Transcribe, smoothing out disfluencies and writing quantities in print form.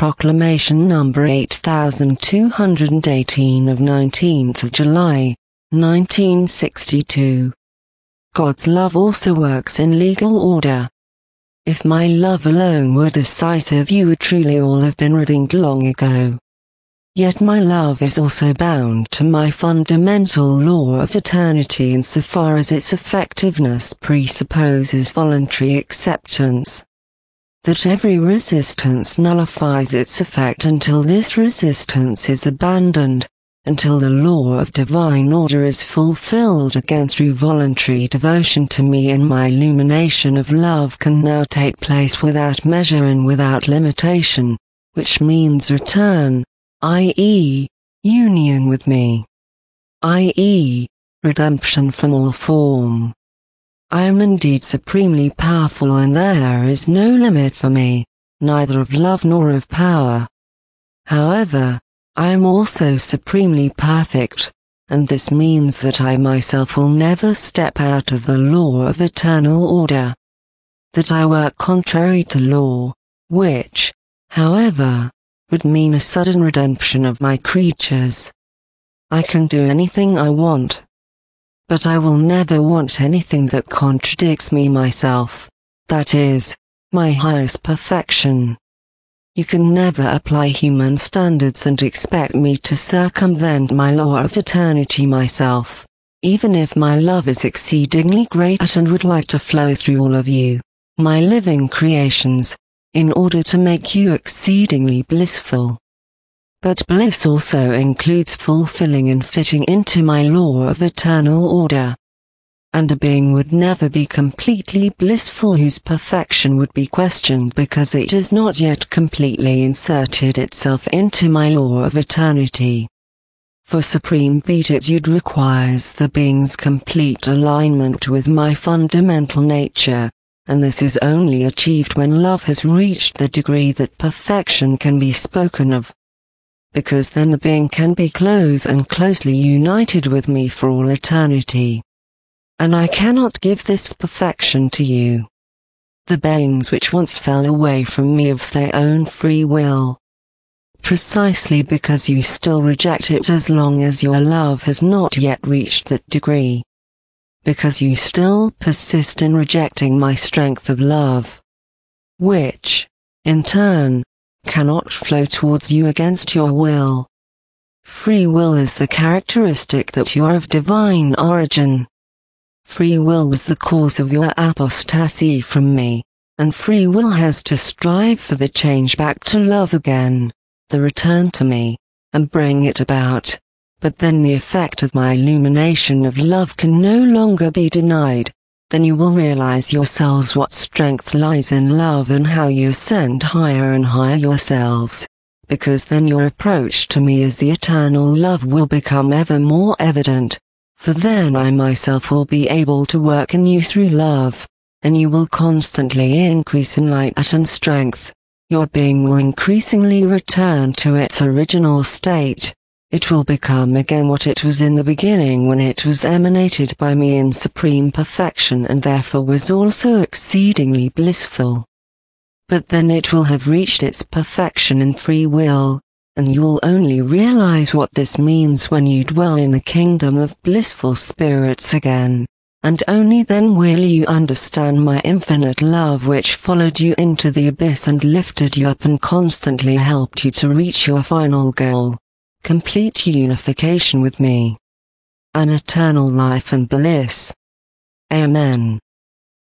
Proclamation number 8218 of 19th of July, 1962. God's love also works in legal order. If my love alone were decisive, you would truly all have been redeemed long ago. Yet my love is also bound to my fundamental law of eternity insofar as its effectiveness presupposes voluntary acceptance. That every resistance nullifies its effect until this resistance is abandoned, until the law of divine order is fulfilled again through voluntary devotion to me, and my illumination of love can now take place without measure and without limitation, which means return, i.e., union with me, i.e., redemption from all form. I am indeed supremely powerful, and there is no limit for me, neither of love nor of power. However, I am also supremely perfect, and this means that I myself will never step out of the law of eternal order. That I work contrary to law, which, however, would mean a sudden redemption of my creatures. I can do anything I want, but I will never want anything that contradicts me myself, that is, my highest perfection. You can never apply human standards and expect me to circumvent my law of eternity myself, even if my love is exceedingly great and would like to flow through all of you, my living creations, in order to make you exceedingly blissful. But bliss also includes fulfilling and fitting into my law of eternal order. And a being would never be completely blissful whose perfection would be questioned because it has not yet completely inserted itself into my law of eternity. For supreme beatitude requires the being's complete alignment with my fundamental nature, and this is only achieved when love has reached the degree that perfection can be spoken of. Because then the being can be close and closely united with me for all eternity. And I cannot give this perfection to you, the beings which once fell away from me of their own free will, precisely because you still reject it as long as your love has not yet reached that degree. Because you still persist in rejecting my strength of love, which, in turn, cannot flow towards you against your will. Free will is the characteristic that you are of divine origin. Free will was the cause of your apostasy from me, and free will has to strive for the change back to love again, the return to me, and bring it about. But then the effect of my illumination of love can no longer be denied. Then you will realize yourselves what strength lies in love and how you ascend higher and higher yourselves, because then your approach to me as the eternal love will become ever more evident, for then I myself will be able to work in you through love, and you will constantly increase in light and strength. Your being will increasingly return to its original state. It will become again what it was in the beginning when it was emanated by me in supreme perfection and therefore was also exceedingly blissful. But then it will have reached its perfection in free will, and you'll only realize what this means when you dwell in the kingdom of blissful spirits again, and only then will you understand my infinite love which followed you into the abyss and lifted you up and constantly helped you to reach your final goal. Complete unification with me, an eternal life and bliss. Amen.